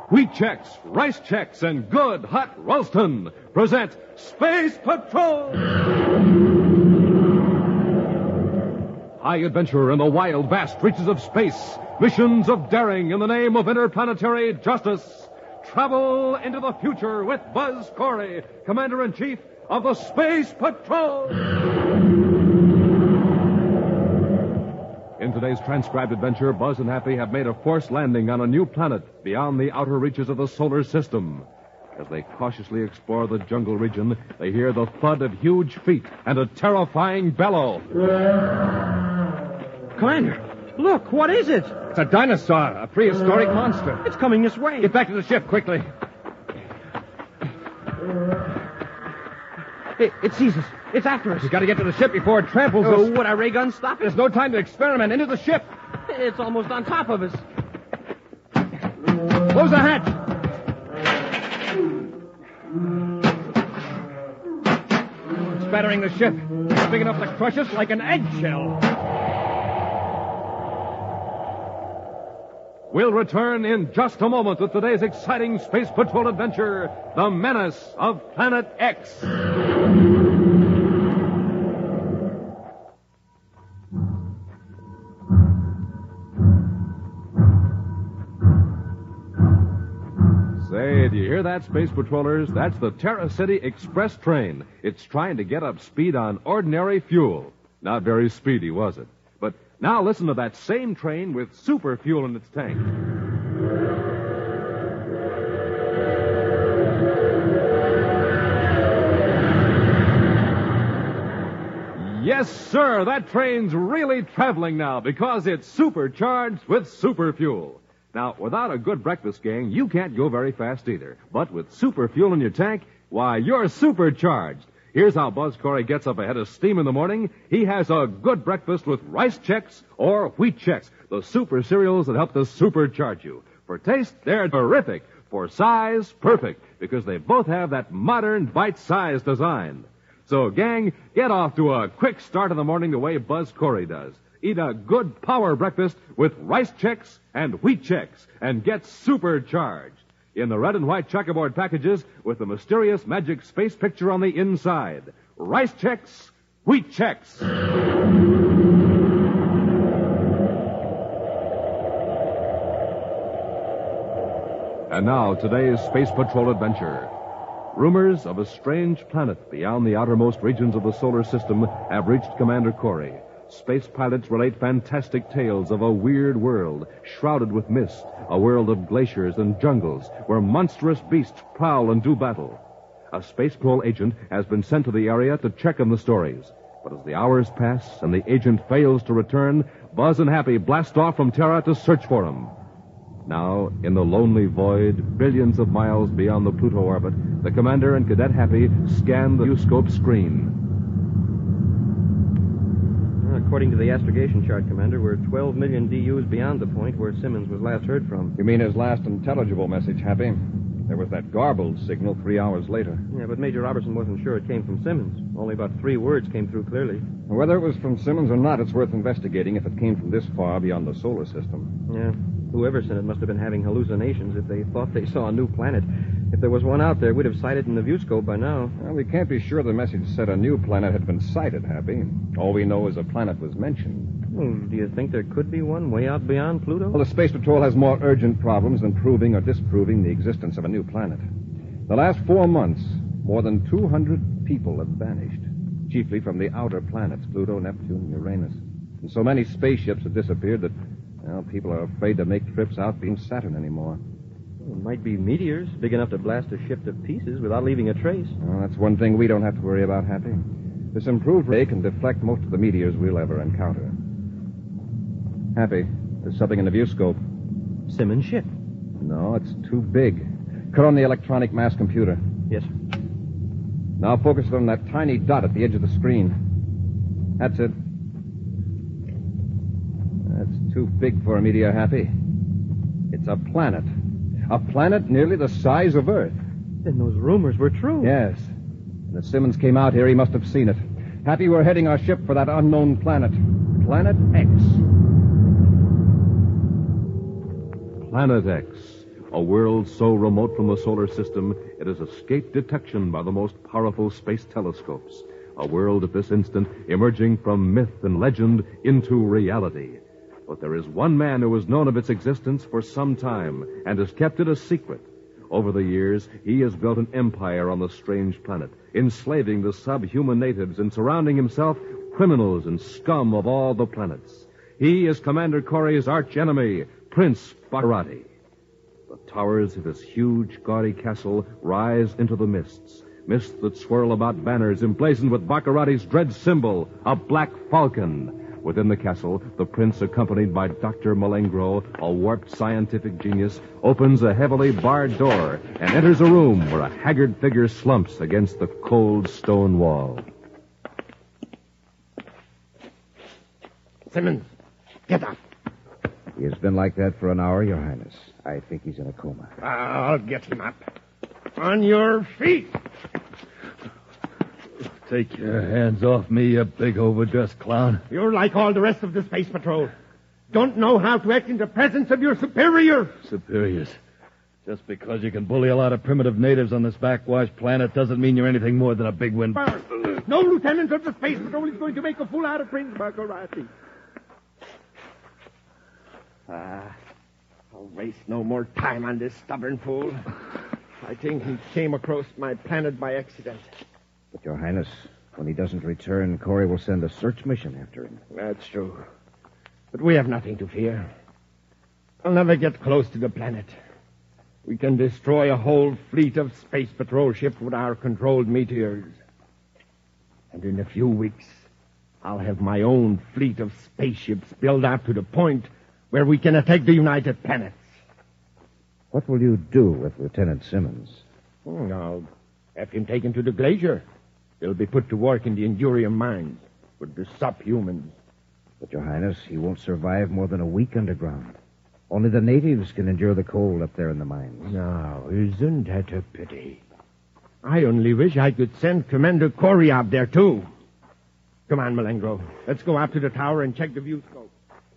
Wheat Chex, Rice Chex, and Good Hot Ralston present Space Patrol! High adventure in the wild, vast reaches of space. Missions of daring in the name of interplanetary justice. Travel into the future with Buzz Corey, Commander-in-Chief of the Space Patrol! In today's transcribed adventure, Buzz and Happy have made a forced landing on a new planet beyond the outer reaches of the solar system. As they cautiously explore the jungle region, they hear the thud of huge feet and a terrifying bellow. Commander, look, what is it? It's a dinosaur, a prehistoric monster. It's coming this way. Get back to the ship, quickly. It sees us. It's after us. We've got to get to the ship before it tramples us. Oh, would our ray gun stop it? There's no time to experiment. Into the ship. It's almost on top of us. Close the hatch. It's battering the ship. It's big enough to crush us like an eggshell. We'll return in just a moment with today's exciting Space Patrol adventure, The Menace of Planet X. Say, do you hear that, Space Patrollers? That's the Terra City Express train. It's trying to get up speed on ordinary fuel. Not very speedy, was it? But now listen to that same train with super fuel in its tank. Yes, sir, that train's really traveling now because it's supercharged with super fuel. Now, without a good breakfast, gang, you can't go very fast either. But with super fuel in your tank, why, you're supercharged. Here's how Buzz Corey gets up ahead of steam in the morning. He has a good breakfast with Rice Chex or Wheat Chex, the super cereals that help to supercharge you. For taste, they're terrific. For size, perfect, because they both have that modern bite-sized design. So, gang, get off to a quick start in the morning the way Buzz Corey does. Eat a good power breakfast with Rice Chex and Wheat Chex and get supercharged. In the red and white checkerboard packages with the mysterious magic space picture on the inside. Rice Chex, Wheat Chex. And now, today's Space Patrol adventure. Rumors of a strange planet beyond the outermost regions of the solar system have reached Commander Corey. Space pilots relate fantastic tales of a weird world shrouded with mist, a world of glaciers and jungles where monstrous beasts prowl and do battle. A Space Patrol agent has been sent to the area to check on the stories. But as the hours pass and the agent fails to return, Buzz and Happy blast off from Terra to search for him. Now, in the lonely void, billions of miles beyond the Pluto orbit, the Commander and Cadet Happy scan the viewscope screen. According to the astrogation chart, Commander, we're 12 million DUs beyond the point where Simmons was last heard from. You mean his last intelligible message, Happy? There was that garbled signal 3 hours later. Yeah, but Major Robertson wasn't sure it came from Simmons. Only about 3 words came through clearly. Whether it was from Simmons or not, it's worth investigating if it came from this far beyond the solar system. Yeah. Whoever sent it must have been having hallucinations if they thought they saw a new planet. If there was one out there, we'd have sighted in the viewscope by now. Well, we can't be sure the message said a new planet had been sighted, Happy. All we know is a planet was mentioned. Well, do you think there could be one way out beyond Pluto? Well, the Space Patrol has more urgent problems than proving or disproving the existence of a new planet. The last 4 months, more than 200 people have vanished, chiefly from the outer planets, Pluto, Neptune, Uranus. And so many spaceships have disappeared that, well, people are afraid to make trips out beyond Saturn anymore. Well, it might be meteors, big enough to blast a ship to pieces without leaving a trace. Well, that's one thing we don't have to worry about, Happy. This improved ray can deflect most of the meteors we'll ever encounter. Happy, there's something in the viewscope. Simmons' ship. No, it's too big. Cut on the electronic mass computer. Yes. Now focus it on that tiny dot at the edge of the screen. That's it. That's too big for a meteor, Happy. It's a planet. A planet nearly the size of Earth. Then those rumors were true. Yes. And if Simmons came out here, he must have seen it. Happy, we're heading our ship for that unknown planet. Planet X. Planet X. a world so remote from the solar system it has escaped detection by the most powerful space telescopes. A world at this instant emerging from myth and legend into reality. But there is one man who has known of its existence for some time and has kept it a secret. Over the years, he has built an empire on the strange planet, enslaving the subhuman natives and surrounding himself criminals and scum of all the planets. He is Commander Corey's arch-enemy, Prince Baccarati. The towers of his huge, gaudy castle rise into the mists that swirl about banners emblazoned with Baccarati's dread symbol, a black falcon. Within the castle, the prince, accompanied by Dr. Malengro, a warped scientific genius, opens a heavily barred door and enters a room where a haggard figure slumps against the cold stone wall. Simmons, get up. He has been like that for an hour, Your Highness. I think he's in a coma. I'll get him up. On your feet. Take your hands off me, you big overdressed clown. You're like all the rest of the Space Patrol. Don't know how to act in the presence of your superior. Superiors. Just because you can bully a lot of primitive natives on this backwash planet doesn't mean you're anything more than a big wind. No lieutenant of the Space Patrol is going to make a fool out of Prince Baccarati. I'll waste no more time on this stubborn fool. I think he came across my planet by accident. But, Your Highness, when he doesn't return, Corey will send a search mission after him. That's true. But we have nothing to fear. I'll never get close to the planet. We can destroy a whole fleet of Space Patrol ships with our controlled meteors. And in a few weeks, I'll have my own fleet of spaceships built up to the point where we can attack the United Planets. What will you do with Lieutenant Simmons? I'll have him taken to the glacier. He'll be put to work in the Endurium mines with the subhumans. But, Your Highness, he won't survive more than a week underground. Only the natives can endure the cold up there in the mines. Now, isn't that a pity? I only wish I could send Commander Corey out there, too. Come on, Malengro. Let's go up to the tower and check the view scope.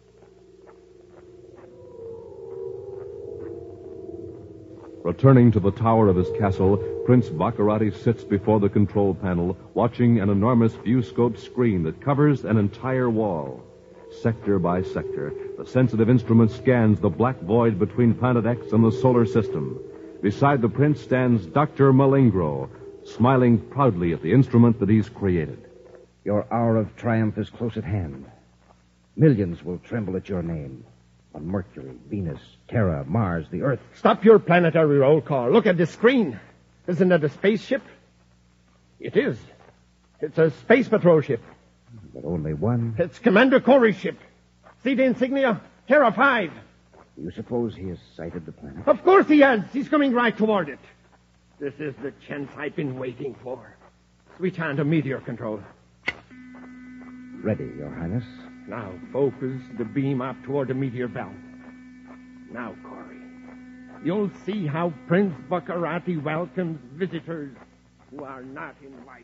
Returning to the tower of his castle, Prince Baccarati sits before the control panel, watching an enormous viewscope screen that covers an entire wall. Sector by sector, the sensitive instrument scans the black void between Planet X and the solar system. Beside the prince stands Dr. Malengro, smiling proudly at the instrument that he's created. Your hour of triumph is close at hand. Millions will tremble at your name. On Mercury, Venus, Terra, Mars, the Earth. Stop your planetary roll call. Look at the screen. Isn't that a spaceship? It is. It's a Space Patrol ship. But only one. It's Commander Corey's ship. See the insignia? Terra 5. Do you suppose he has sighted the planet? Of course he has. He's coming right toward it. This is the chance I've been waiting for. Switch on to meteor control. Ready, Your Highness. Now focus the beam up toward the meteor belt. Now, Corey, you'll see how Prince Baccarati welcomes visitors who are not invited.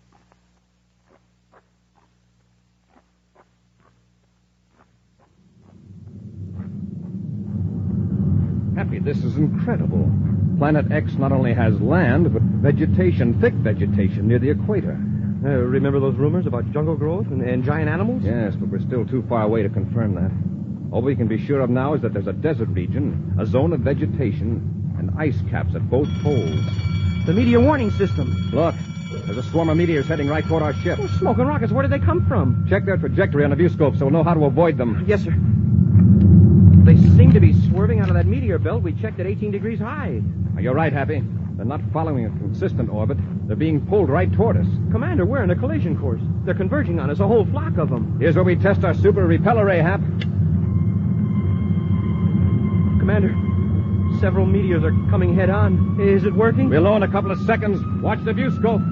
Happy, this is incredible. Planet X not only has land, but vegetation, thick vegetation near the equator. Remember those rumors about jungle growth and giant animals? Yes, but we're still too far away to confirm that. All we can be sure of now is that there's a desert region, a zone of vegetation, and ice caps at both poles. The meteor warning system. Look, there's a swarm of meteors heading right toward our ship. Oh, smoking rockets. Where did they come from? Check their trajectory on the viewscope so we'll know how to avoid them. Yes, sir. They seem to be swerving out of that meteor belt we checked at 18 degrees high. You're right, Happy. They're not following a consistent orbit. They're being pulled right toward us. Commander, we're in a collision course. They're converging on us, a whole flock of them. Here's where we test our super repeller ray, Hap. Commander, several meteors are coming head on. Is it working? We'll know in a couple of seconds. Watch the viewscope.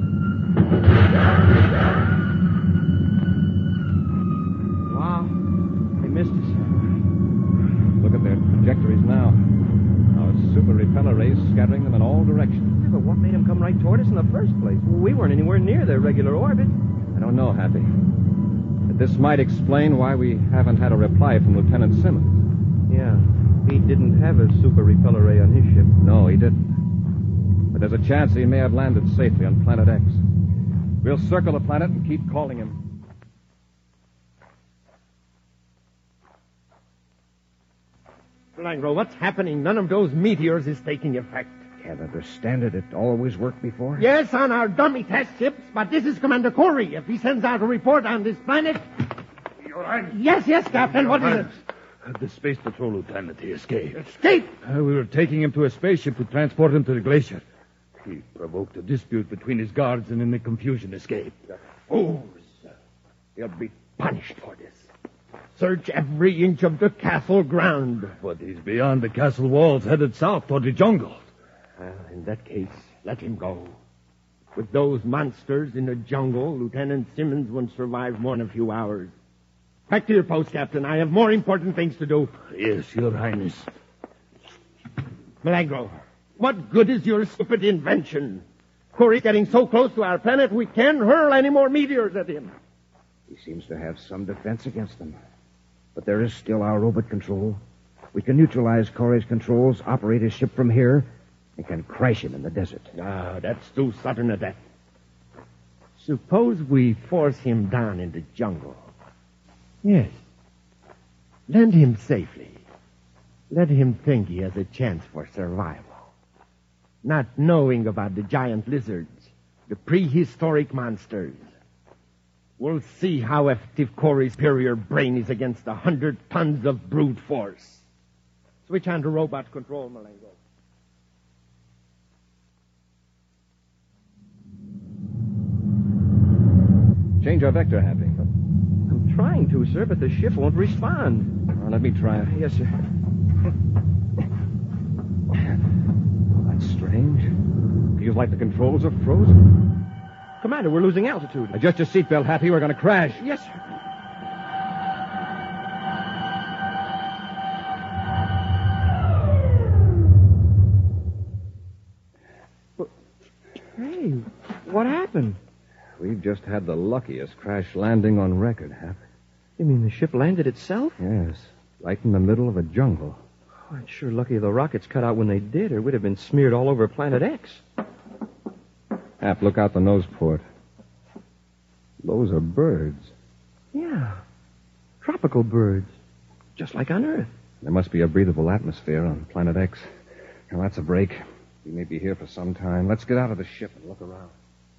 Wow. They missed us. Look at their trajectories now. Our super repeller rays scattering them in all directions. Yeah, but what made them come right toward us in the first place? We weren't anywhere near their regular orbit. I don't know, Happy. But this might explain why we haven't had a reply from Lieutenant Simmons. Yeah. He didn't have a super repeller ray on his ship. No, he didn't. But there's a chance he may have landed safely on Planet X. We'll circle the planet and keep calling him. Langro, what's happening? None of those meteors is taking effect. Can't understand it. It always worked before. Yes, on our dummy test ships, but this is Commander Corey. If he sends out a report on this planet... Your Highness. Yes, Captain. What is it? The Space Patrol lieutenant, he escaped. Escape! We were taking him to a spaceship to transport him to the glacier. He provoked a dispute between his guards and in the confusion escaped. Fools! He'll be punished for this. Search every inch of the castle ground. But he's beyond the castle walls, headed south toward the jungle. Well, in that case, let him go. With those monsters in the jungle, Lieutenant Simmons won't survive more than a few hours. Back to your post, Captain. I have more important things to do. Yes, Your Highness. Milagro, what good is your stupid invention? Corey's getting so close to our planet, we can't hurl any more meteors at him. He seems to have some defense against them. But there is still our robot control. We can neutralize Corey's controls, operate his ship from here, and can crash him in the desert. Ah, that's too sudden a death. Suppose we force him down in the jungle. Yes. Land him safely. Let him think he has a chance for survival. Not knowing about the giant lizards, the prehistoric monsters. We'll see how effective Corey's superior brain is against 100 tons of brute force. Switch on to robot control, Malengo. Change our vector, Happy. I'm trying to, sir, but the ship won't respond. Well, let me try it. Yes, sir. That's strange. Feels like the controls are frozen. Commander, we're losing altitude. Adjust your seatbelt, Happy. We're going to crash. Yes, sir. Hey, what happened? We've just had the luckiest crash landing on record, Hap. You mean the ship landed itself? Yes, right in the middle of a jungle. Oh, it's sure lucky the rockets cut out when they did, or we'd have been smeared all over Planet X. Hap, look out the nose port. Those are birds. Yeah, tropical birds, just like on Earth. There must be a breathable atmosphere on Planet X. Now, that's a break. We may be here for some time. Let's get out of the ship and look around.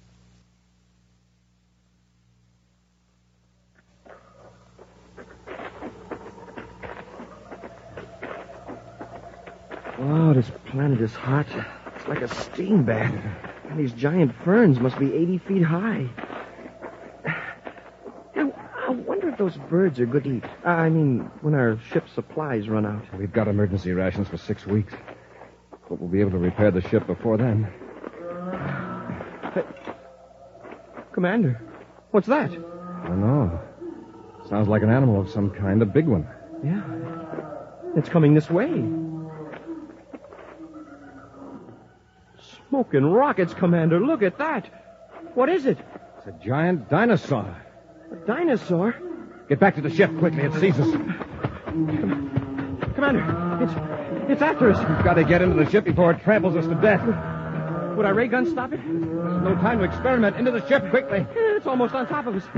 Wow, this planet is hot. It's like a steam bath. And these giant ferns must be 80 feet high. Now, I wonder if those birds are good to eat. I mean, when our ship's supplies run out. We've got emergency rations for 6 weeks. Hope we'll be able to repair the ship before then. Hey, Commander, what's that? I don't know. Sounds like an animal of some kind, a big one. Yeah, it's coming this way. Smoking rockets, Commander. Look at that. What is it? It's a giant dinosaur. A dinosaur? Get back to the ship quickly. It sees us. Commander, it's after us. We've got to get into the ship before it tramples us to death. Would our ray gun stop it? There's no time to experiment. Into the ship quickly. It's almost on top of us.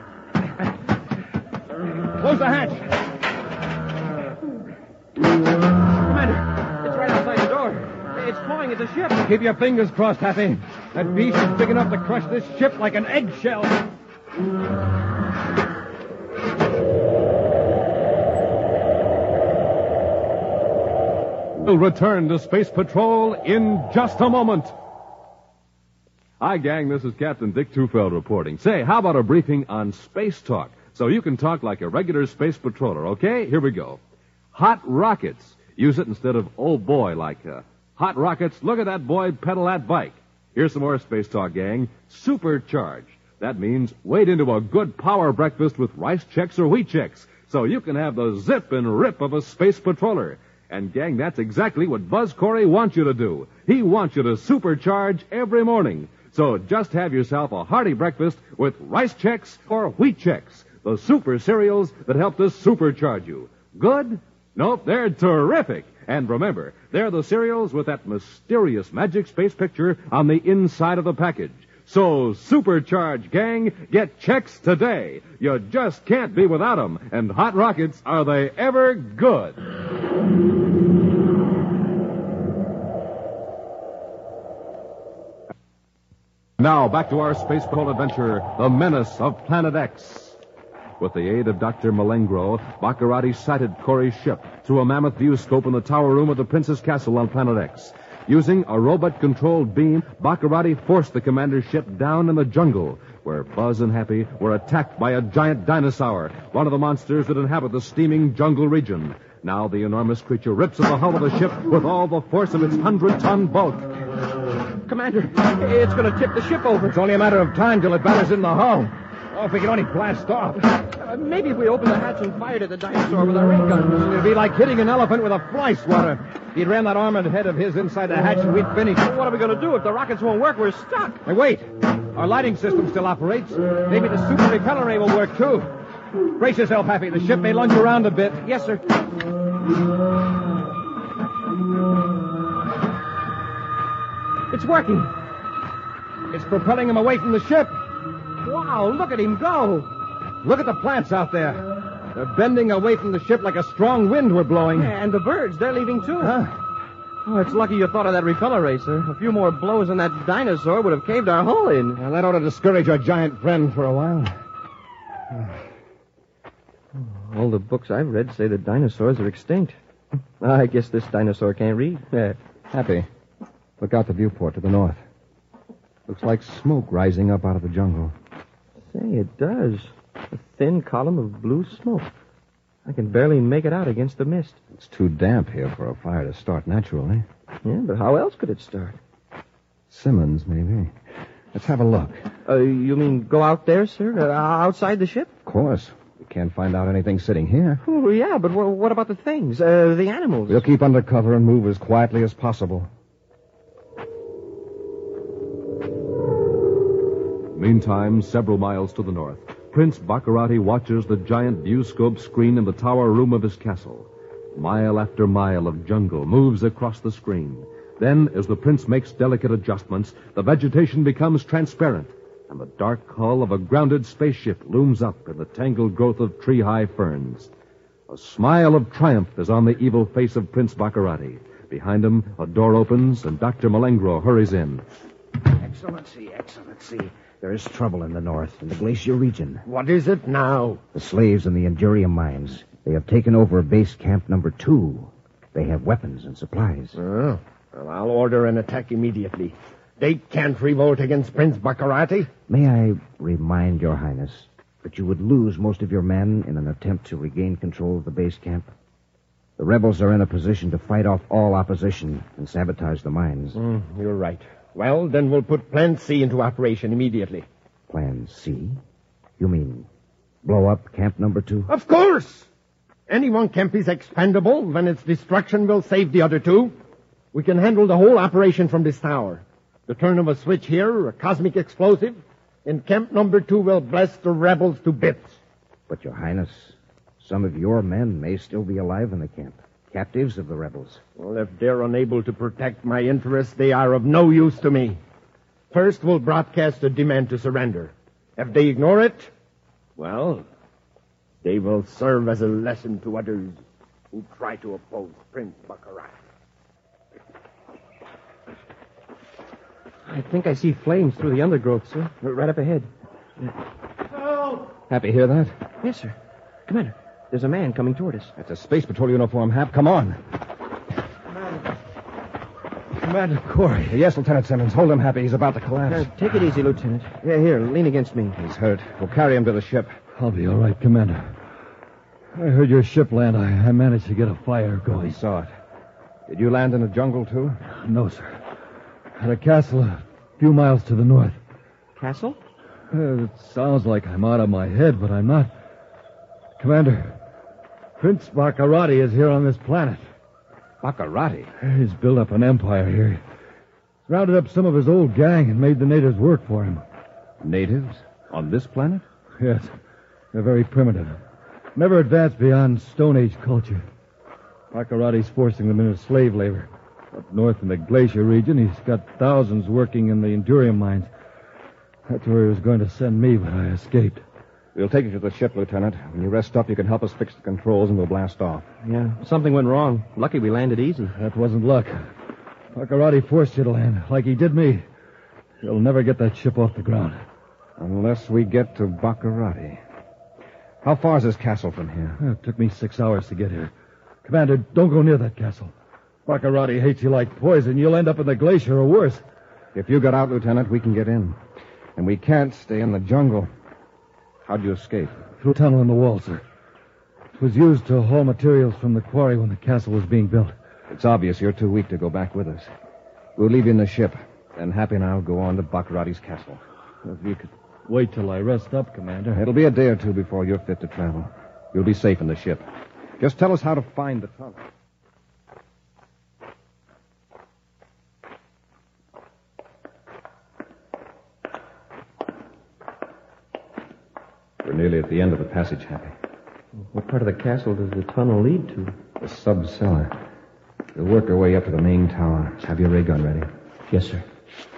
Close the hatch. Commander, it's right outside the door. It's clawing at the ship. Keep your fingers crossed, Happy. That beast is big enough to crush this ship like an eggshell. We'll return to Space Patrol in just a moment. Hi, gang. This is Captain Dick Tufeld reporting. Say, how about a briefing on space talk? So you can talk like a regular space patroller, okay? Here we go. Hot rockets. Use it instead of oh boy, like hot rockets. Look at that boy pedal that bike. Here's some more space talk, gang. Supercharge. That means wade into a good power breakfast with rice checks or wheat checks, so you can have the zip and rip of a space patroller. And, gang, that's exactly what Buzz Corey wants you to do. He wants you to supercharge every morning. So just have yourself a hearty breakfast with rice checks or wheat checks, the super cereals that help to supercharge you. Good? Nope, they're terrific. And remember, they're the cereals with that mysterious magic space picture on the inside of the package. So, Supercharged, gang, get checks today. You just can't be without them. And Hot Rockets, are they ever good? Now, back to our space patrol adventure, The Menace of Planet X. With the aid of Dr. Malengro, Baccarati sighted Corey's ship through a mammoth viewscope in the tower room of the Prince's Castle on Planet X. Using a robot-controlled beam, Baccarati forced the commander's ship down in the jungle, where Buzz and Happy were attacked by a giant dinosaur, one of the monsters that inhabit the steaming jungle region. Now the enormous creature rips at the hull of the ship with all the force of its 100-ton bulk. Commander, it's going to tip the ship over. It's only a matter of time till it batters in the hull. Oh, if we could only blast off. Maybe if we opened the hatch and fired at the dinosaur with our ray guns. It'd be like hitting an elephant with a fly swatter. He'd ram that armored head of his inside the hatch and we'd finish. What are we going to do? If the rockets won't work, we're stuck. Hey, wait. Our lighting system still operates. Maybe the super repeller ray will work, too. Brace yourself, Happy. The ship may lunge around a bit. Yes, sir. It's working. It's propelling him away from the ship. Wow, look at him go. Look at the plants out there. They're bending away from the ship like a strong wind we're blowing. And the birds, they're leaving too. Huh? Oh, it's lucky you thought of that repeller ray, sir. A few more blows and that dinosaur would have caved our hull in. Well, that ought to discourage our giant friend for a while. All the books I've read say that dinosaurs are extinct. I guess this dinosaur can't read. Happy. Look out the viewport to the north. Looks like smoke rising up out of the jungle. Say, it does. A thin column of blue smoke. I can barely make it out against the mist. It's too damp here for a fire to start naturally. Yeah, but how else could it start? Simmons, maybe. Let's have a look. You mean go out there, sir? Outside the ship? Of course. We can't find out anything sitting here. Oh, yeah, but what about the things? The animals? We'll keep under cover and move as quietly as possible. Meantime, several miles to the north, Prince Baccarati watches the giant viewscope screen in the tower room of his castle. Mile after mile of jungle moves across the screen. Then, as the prince makes delicate adjustments, the vegetation becomes transparent, and the dark hull of a grounded spaceship looms up in the tangled growth of tree-high ferns. A smile of triumph is on the evil face of Prince Baccarati. Behind him, a door opens, and Dr. Malengro hurries in. Excellency. There is trouble in the north, in the glacier region. What is it now? The slaves in the Endurium mines. They have taken over base camp number 2. They have weapons and supplies. Oh, well, I'll order an attack immediately. They can't revolt against Prince Baccarati. May I remind your highness that you would lose most of your men in an attempt to regain control of the base camp? The rebels are in a position to fight off all opposition and sabotage the mines. You're right. Well, then we'll put Plan C into operation immediately. Plan C? You mean blow up camp number 2? Of course! Any one camp is expendable, then its destruction will save the other 2. We can handle the whole operation from this tower. The turn of a switch here, a cosmic explosive, and camp number 2 will blast the rebels to bits. But, your highness, some of your men may still be alive in the camp. Captives of the rebels. Well, if they're unable to protect my interests, they are of no use to me. First, we'll broadcast a demand to surrender. If they ignore it, well, they will serve as a lesson to others who try to oppose Prince Baccarat. I think I see flames through the undergrowth, sir. Right up ahead. Help! Happy, hear that? Yes, sir. Commander, there's a man coming toward us. That's a space patrol uniform, Hap. Come on. Commander Corey. Yes, Lieutenant Simmons. Hold him, Happy. He's about to collapse. Take it easy, Lieutenant. Yeah, here, lean against me. He's hurt. We'll carry him to the ship. I'll be all right, Commander. I heard your ship land. I managed to get a fire We going. saw it. Did you land in the jungle, too? No, sir. At a castle a few miles to the north. Castle? It sounds like I'm out of my head, but I'm not. Commander, Prince Baccarati is here on this planet. Baccarati? He's built up an empire here. He's rounded up some of his old gang and made the natives work for him. Natives? On this planet? Yes, they're very primitive. Never advanced beyond Stone Age culture. Baccarati's forcing them into slave labor. Up north in the glacier region, he's got thousands working in the Endurium mines. That's where he was going to send me, but I escaped. We'll take you to the ship, Lieutenant. When you rest up, you can help us fix the controls and we'll blast off. Yeah, something went wrong. Lucky we landed easy. That wasn't luck. Baccarati forced you to land, like he did me. He'll never get that ship off the ground. Unless we get to Baccarati. How far is this castle from here? It took me 6 hours to get here. Commander, don't go near that castle. Baccarati hates you like poison. You'll end up in the glacier or worse. If you get out, Lieutenant, we can get in. And we can't stay in the jungle. How'd you escape? Through a tunnel in the wall, sir. It was used to haul materials from the quarry when the castle was being built. It's obvious you're too weak to go back with us. We'll leave you in the ship. Then Happy and I'll go on to Baccarati's castle. If you could wait till I rest up, Commander. It'll be a day or two before you're fit to travel. You'll be safe in the ship. Just tell us how to find the tunnel. We're nearly at the end of the passage, Happy. What part of the castle does the tunnel lead to? The sub-cellar. We'll work our way up to the main tower. Have your ray gun ready. Yes, sir.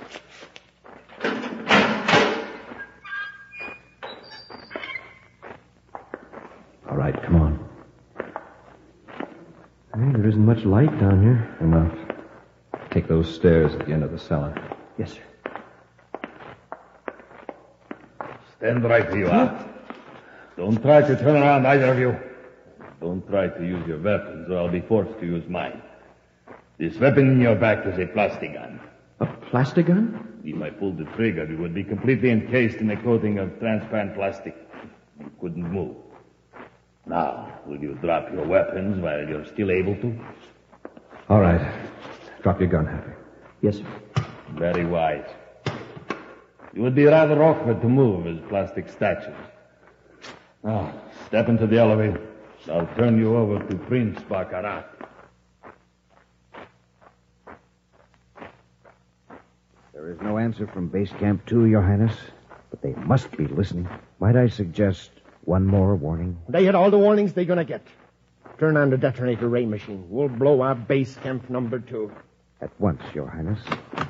All right, come on. Hey, there isn't much light down here. Enough. Take those stairs at the end of the cellar. Yes, sir. Stand right where you are. Don't try to turn around, either of you. Don't try to use your weapons, or I'll be forced to use mine. This weapon in your back is a plastic gun. A plastic gun? If I pulled the trigger, it would be completely encased in a coating of transparent plastic. You couldn't move. Now, will you drop your weapons while you're still able to? All right. Drop your gun, Happy. Yes, sir. Very wise. You would be rather awkward to move as plastic statues. Now, step into the elevator. I'll turn you over to Prince Baccarat. There is no answer from Base Camp 2, Your Highness, but they must be listening. Might I suggest one more warning? They had all the warnings they're going to get. Turn on the detonator ray machine. We'll blow our base camp number 2. At once, Your Highness.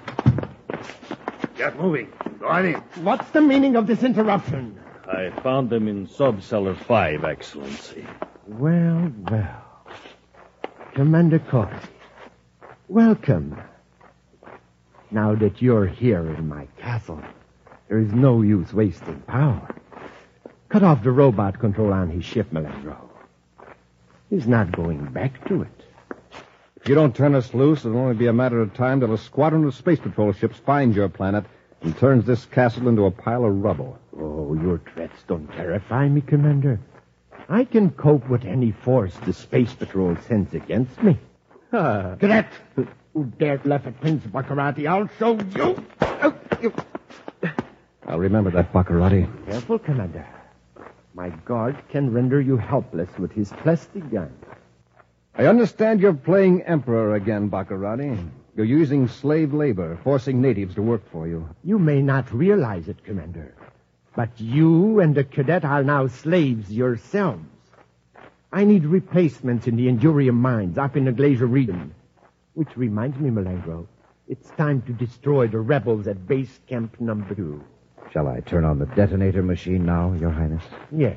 Get moving. Go on in. What's the meaning of this interruption? I found them in Sub-Cellar 5, Excellency. Well, well. Commander Corey, welcome. Now that you're here in my castle, there is no use wasting power. Cut off the robot control on his ship, Melendro. He's not going back to it. If you don't turn us loose, it'll only be a matter of time till a squadron of space patrol ships finds your planet and turns this castle into a pile of rubble. Oh, your threats don't terrify me, Commander. I can cope with any force the Space Patrol sends against me. Cadet! Who dared laugh at Prince Baccarati? I'll show you! I'll remember that, Baccarati. Careful, Commander. My guard can render you helpless with his plastic gun. I understand you're playing Emperor again, Baccarati. You're using slave labor, forcing natives to work for you. You may not realize it, Commander, but you and the cadet are now slaves yourselves. I need replacements in the Endurium mines up in the glacier region. Which reminds me, Melendro, it's time to destroy the rebels at base camp number 2. Shall I turn on the detonator machine now, Your Highness? Yes.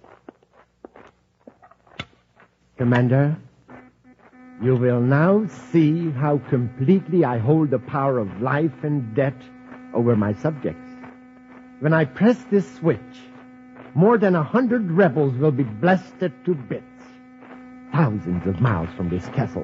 Commander, you will now see how completely I hold the power of life and death over my subjects. When I press this switch, more than 100 rebels will be blasted to bits, thousands of miles from this castle.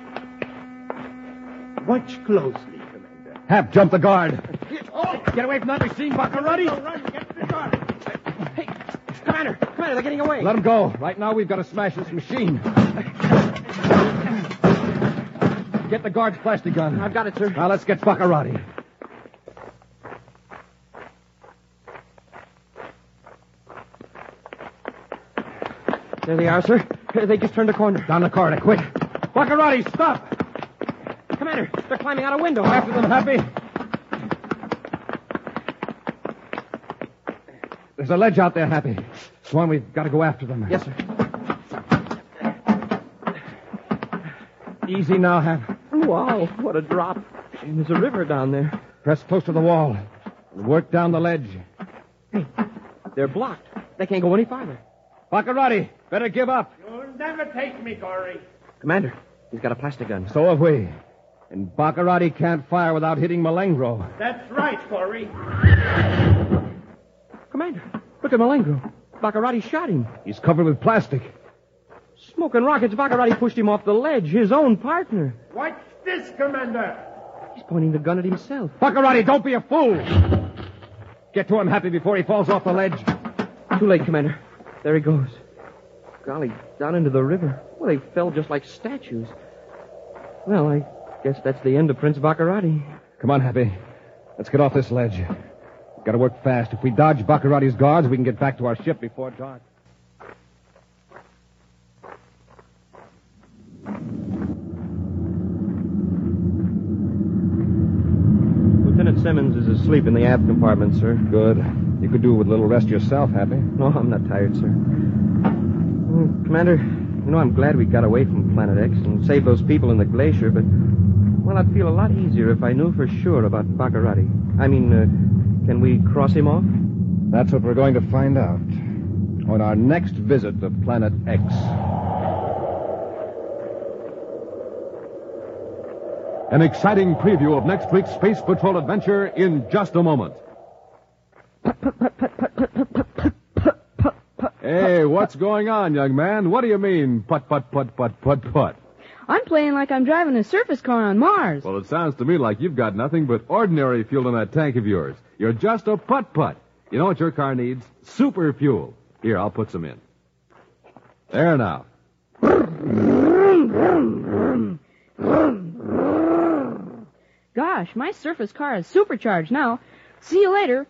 Watch closely, Commander. Hap, jump the guard. Get away from that machine, Baccarati! Run, get to the guard. Hey, Commander, they're getting away. Let them go. Right now, we've got to smash this machine. Get the guard's plastic gun. I've got it, sir. Now, let's get Baccarati. There they are, sir. They just turned a corner. Down the corridor, quick. Baccarati, stop! Commander, they're climbing out a window. After them, Happy. There's a ledge out there, Happy. Swan, we've got to go after them. Yes, sir. Easy now, Hap. Wow, what a drop. And there's a river down there. Press close to the wall. And work down the ledge. They're blocked. They can't go any farther. Baccarati, better give up. You'll never take me, Corey. Commander, he's got a plastic gun. So have we. And Baccarati can't fire without hitting Malengro. That's right, Corey. Commander, look at Malengro. Baccarati shot him. He's covered with plastic. Smoking rockets, Baccarati pushed him off the ledge, his own partner. Watch this, Commander. He's pointing the gun at himself. Baccarati, don't be a fool. Get to him, Happy, before he falls off the ledge. Too late, Commander. There he goes. Golly, down into the river. Well, they fell just like statues. Well, I guess that's the end of Prince Baccarati. Come on, Happy. Let's get off this ledge. Got to work fast. If we dodge Baccarati's guards, we can get back to our ship before dark. Lieutenant Simmons is asleep in the aft compartment, sir. Good. You could do with a little rest yourself, Happy. No, I'm not tired, sir. Commander, you know, I'm glad we got away from Planet X and saved those people in the glacier, but, well, I'd feel a lot easier if I knew for sure about Baccarati. I mean, can we cross him off? That's what we're going to find out on our next visit to Planet X. An exciting preview of next week's Space Patrol adventure in just a moment. Hey, what's going on, young man? What do you mean, putt, putt, putt, putt, putt, putt? I'm playing like I'm driving a surface car on Mars. Well, it sounds to me like you've got nothing but ordinary fuel in that tank of yours. You're just a putt-putt. You know what your car needs? Super fuel. Here, I'll put some in. There now. Gosh, my surface car is supercharged now. See you later.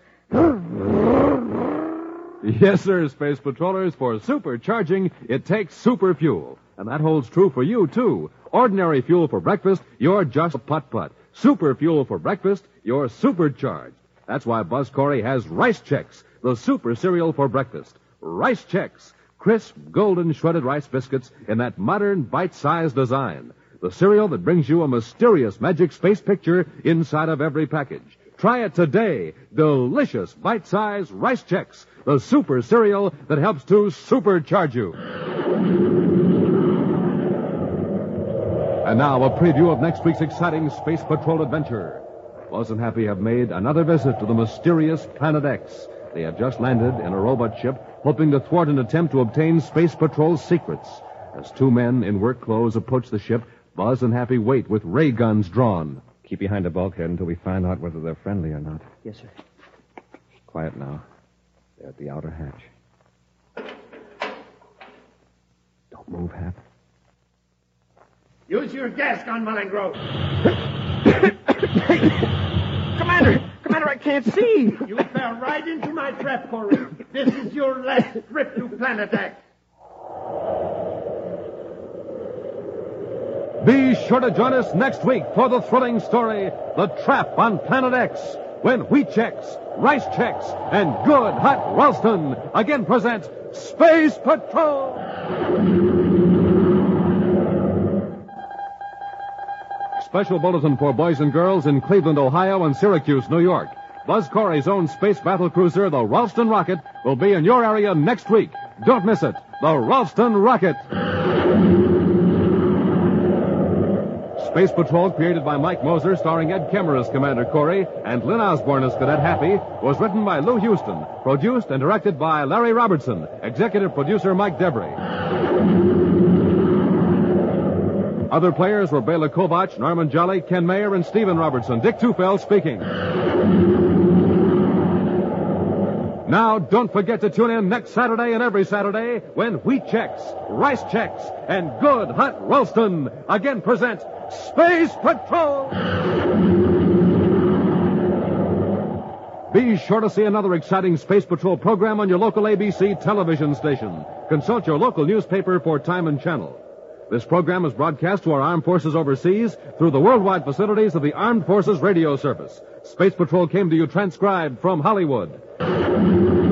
Yes, sir, Space Patrollers. For supercharging, it takes super fuel. And that holds true for you, too. Ordinary fuel for breakfast, you're just a putt-putt. Super fuel for breakfast, you're supercharged. That's why Buzz Corey has Rice Chex, the super cereal for breakfast. Rice Chex, crisp, golden shredded rice biscuits in that modern, bite-sized design. The cereal that brings you a mysterious magic space picture inside of every package. Try it today. Delicious, bite-sized Rice Chex, the super cereal that helps to supercharge you. And now, a preview of next week's exciting Space Patrol adventure. Buzz and Happy have made another visit to the mysterious Planet X. They have just landed in a robot ship, hoping to thwart an attempt to obtain Space Patrol's secrets. As two men in work clothes approach the ship, Buzz and Happy wait with ray guns drawn. Keep behind the bulkhead until we find out whether they're friendly or not. Yes, sir. Quiet now. They're at the outer hatch. Don't move, Hap. Use your gas gun, Malengro. Commander, I can't see. You fell right into my trap, Corey. This is your last trip to Planet X. Be sure to join us next week for the thrilling story, The Trap on Planet X, when Wheat Chex, Rice Chex, and Good Hot Ralston again present Space Patrol. Special bulletin for boys and girls in Cleveland, Ohio, and Syracuse, New York. Buzz Corey's own space battle cruiser, the Ralston Rocket, will be in your area next week. Don't miss it. The Ralston Rocket. Space Patrol, created by Mike Moser, starring Ed Kemmer as Commander Corey and Lynn Osborne as Cadet Happy, was written by Lou Houston, produced and directed by Larry Robertson, executive producer Mike Debris. Other players were Bela Kovac, Norman Jolly, Ken Mayer, and Stephen Robertson. Dick Tufeld speaking. Now, don't forget to tune in next Saturday and every Saturday when Wheat Chex, Rice Chex, and Good Hot Ralston again present Space Patrol! Be sure to see another exciting Space Patrol program on your local ABC television station. Consult your local newspaper for time and channel. This program is broadcast to our armed forces overseas through the worldwide facilities of the Armed Forces Radio Service. Space Patrol came to you transcribed from Hollywood.